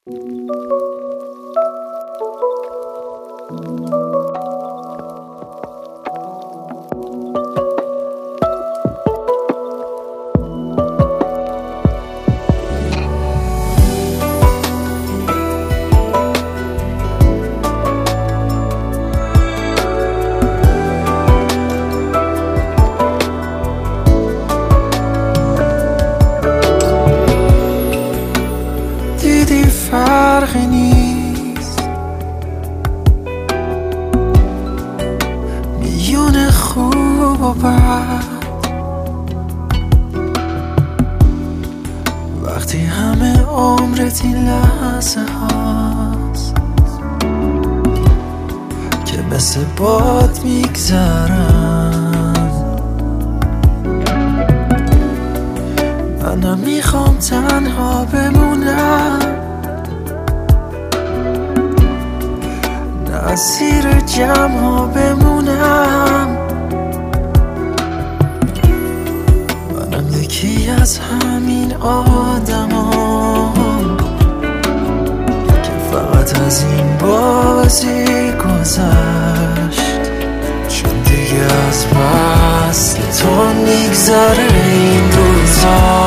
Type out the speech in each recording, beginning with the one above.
دیدی فرقی نیست، میون خوب و بد، وقتی همه عمرت این لحظه هاست که مثل باد میگذرن. منم میخوام تنها بمونم، نه زیر جمع ها بمونم. منم یکی از همین آدمام که فقط از این بازی گذشت، چون دیگه از وصل تو میگذره این روزا،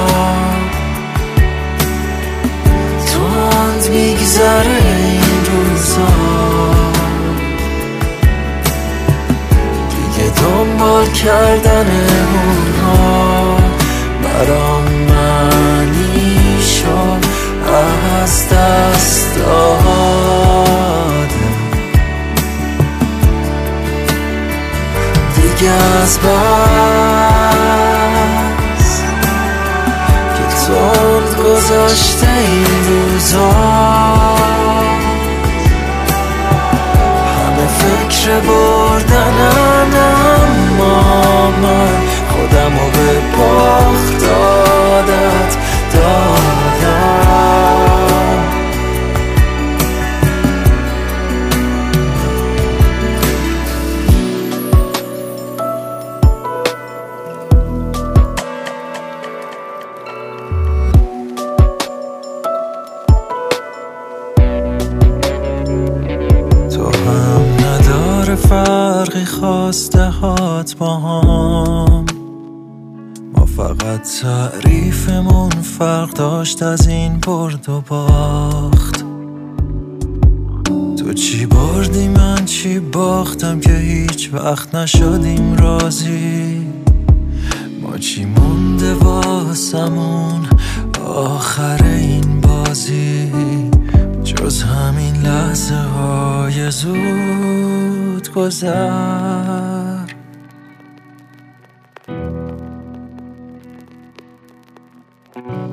تند میگذره این روزا. دیگه دنبال کردن اونها برام معنی شد از دست داده. دیگه از بس که تند گذاشته این روزا، همه فکر بردنن، اما من خودمو به باخت عادت دادم. تو هم نداره فرقی خواسته هات با هم، ما فقط تعریفمون فرق داشت از این برد و باخت. تو چی بردی من چی باختم که هیچ وقت نشدیم راضی. ما چی مونده واسمون آخر این بازی، جز همین لحظه های زود گذر.